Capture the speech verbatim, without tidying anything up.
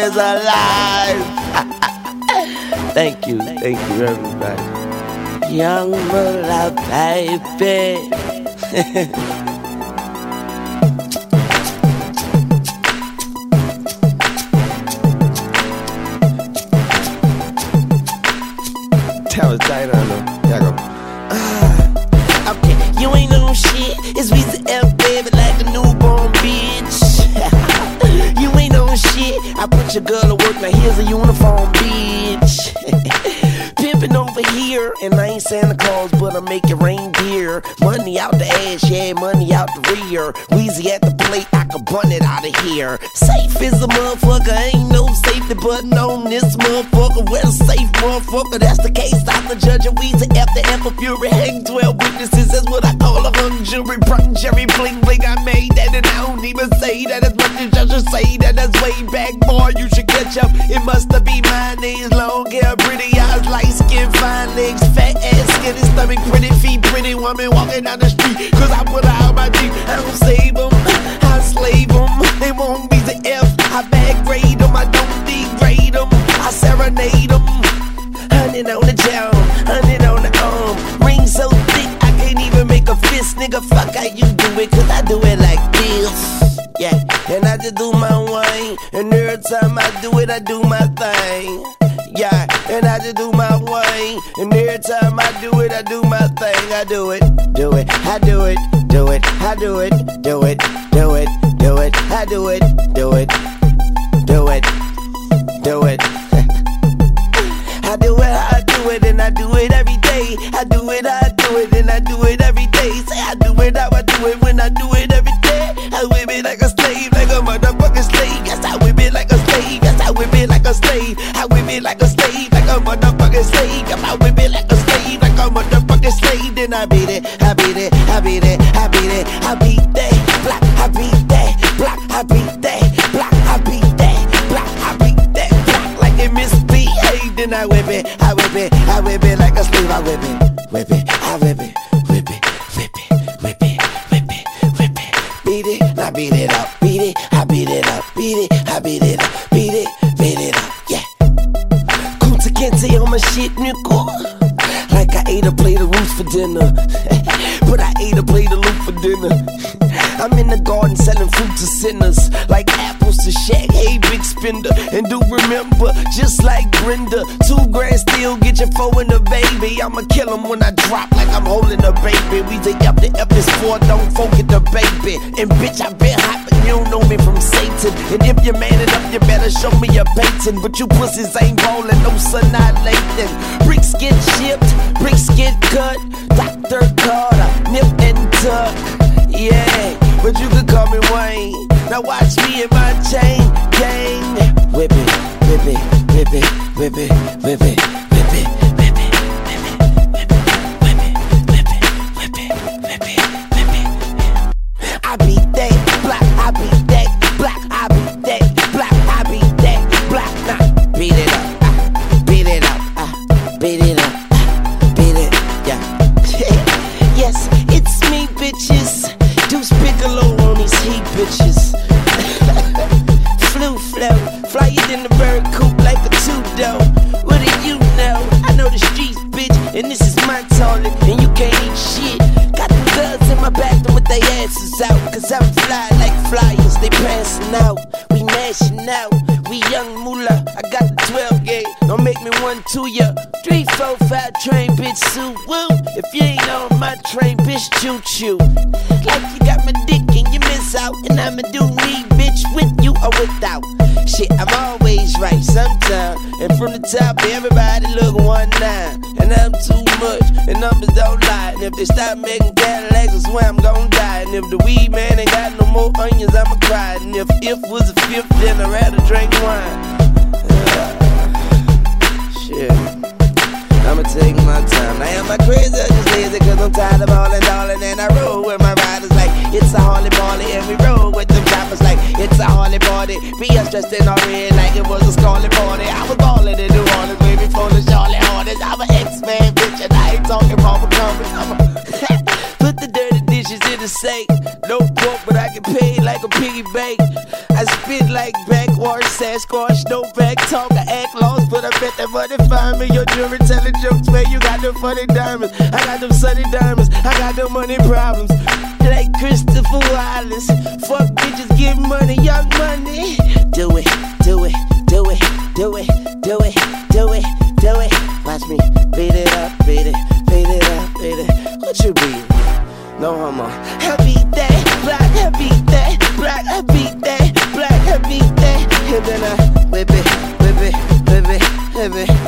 is alive. Thank you, thank you, everybody. Young Moolah, baby. That was tight on them. Y'all go. Uh, okay, you ain't no shit. It's Weezy F, baby, like a newborn bitch. You ain't no shit. I put your girl to work, now here's a uniform, bitch. Pimpin' over here, and I ain't Santa Claus, but I make it reindeer. Money out the ass, yeah, money out the rear. Weezy at the plate, I can bun it out of here. Safe is a motherfucker, ain't no safety button on this motherfucker. Well, safe motherfucker, that's the case. I'm the judge of Weezy F, the F of Fury. Hang twelve witnesses, that's what I call a hung jury. Brun Jerry bling bling, I made that, and I don't even say that as much as I should say that. That's way back, boy, you should catch up. It must have been my name's long hair, pretty eyes, light skin, fine legs, fat ass, skinny stomach, pretty feet, pretty woman walking down the street. Cause I put her out my Jeep, I don't save them, I slave them. They won't be the F, I bad grade them, I don't degrade them, I serenade them. Hundred on the jaw, hundred on the arm, ring so thick I can't even make a fist, nigga. Fuck how you do it, cause I do it like this. Yeah, and I just do my wine, and every time I do it, I do my thing. Yeah, and I just do my wine, and every time I do it, I do my thing. I do it, do it, I do it, do it, I do it, do it, do it, do it, I do it, do it, do it, do it. I do it, I do it, and I do it every day. I do it, I do it, and I do it every day. Say I do it, how I do it when I do it every day. I whip it like a slave, like a motherfucking slave. Yes, I whip it like a slave. Yes, I whip it like a slave. I whip it like a slave, like a motherfucking slave. Yes, I whip it like a slave, like a motherfucking slave. Then I beat it, I beat it, I beat it, I beat it, I beat that block, I beat that block, I beat that block, I beat that block, I beat that block like it misbehaved. Then I whip it, I whip it, I whip it like a slave. I whip it, whip it, I whip it, whip it, whip it, whip it, whip it, whip it. Beat it, I beat it up, beat it, I beat it up, beat it, I beat it up, beat it, beat it up, yeah. Kunta Kinte on my shit, nigga. Like I ate a plate of roots for dinner, but I ate a plate of loot for dinner. I'm in the garden selling fruit to sinners, like apples to Shaq, hey big spender. And do remember, just like Brenda, two grand still get you four in the baby. I'ma kill him when I drop like I'm holding a baby. We take up the F is four, don't forget the baby. And bitch, I been hot, but you don't know me from Satan. And if you're man it up, you better show me your patent. But you pussies ain't ballin', no annihilating. Bricks get shipped, bricks get cut. Doctor Carter, nip and tuck. Yeah, but you could call me Wayne. Now watch me and my chain gang. Whip it, whip it, whip it, whip it, whip it, whip it, whip it, whip it, whip it, whip it, whip it, whip it, whip it. I beat that block, I beat that block, I beat that block, I beat that block. Nah, beat it up, uh, beat it up, uh, beat it up, uh, beat it, yeah. Yes, it's me, bitches. Deuce Bigelow on these heat bitches. Flu flow, fly it in the bird coop like a two-dough. What do you know? I know the streets, bitch, and this is my toilet, and you can't eat shit. Got them guns in my bathroom with their asses out, cause I'm fly like flyers, they passing out. We mashing out, we young moolah. I got the twelve gauge, don't make me one to ya. Three, four, five, train, bitch, suit, woo. If you ain't on my train, bitch, choo-choo. Like you got my dick and you miss out, and I'ma do me, bitch, with you or without. Shit, I'm always right sometime, and from the top, everybody look one nine. And I'm too much, and numbers don't lie. And if they stop making Cadillacs, I swear I'm gon' die. And if the weed man ain't got no more onions, I'ma cry. And if if was a fifth, then I'd rather drink wine. Uh, shit, I'ma take my time. Now am I crazy or just lazy? Cause I'm tired of ballin', darling. And I roll with my riders like it's a Harley Barley. And we roll with them choppers like it's a Harley party. Be us dressed in orange like it was a Scarlet party. I was ballin' in New Orleans way before the Charlotte Hornets. I'm an X-Man bitch and I ain't talking Marvel Comics. I'm a Put the dirty dishes in the sink. No pork, but I get paid like a piggy bank. I spit spit like backwash, Sasquatch, no back talk, I act lost, but I bet that money find me. Your jewelry telling jokes, man, you got them funny diamonds. I got them sunny diamonds, I got them money problems. Like Christopher Wallace, fuck bitches, get money, young money. Do it, do it, do it, do it, do it, do it, do it. Watch me beat it up, beat it, beat it up, beat it. What you beat? No homo. I beat that, black, I beat that, black, I beat that, black, I beat that. And then I whip it, whip it, whip it, whip it.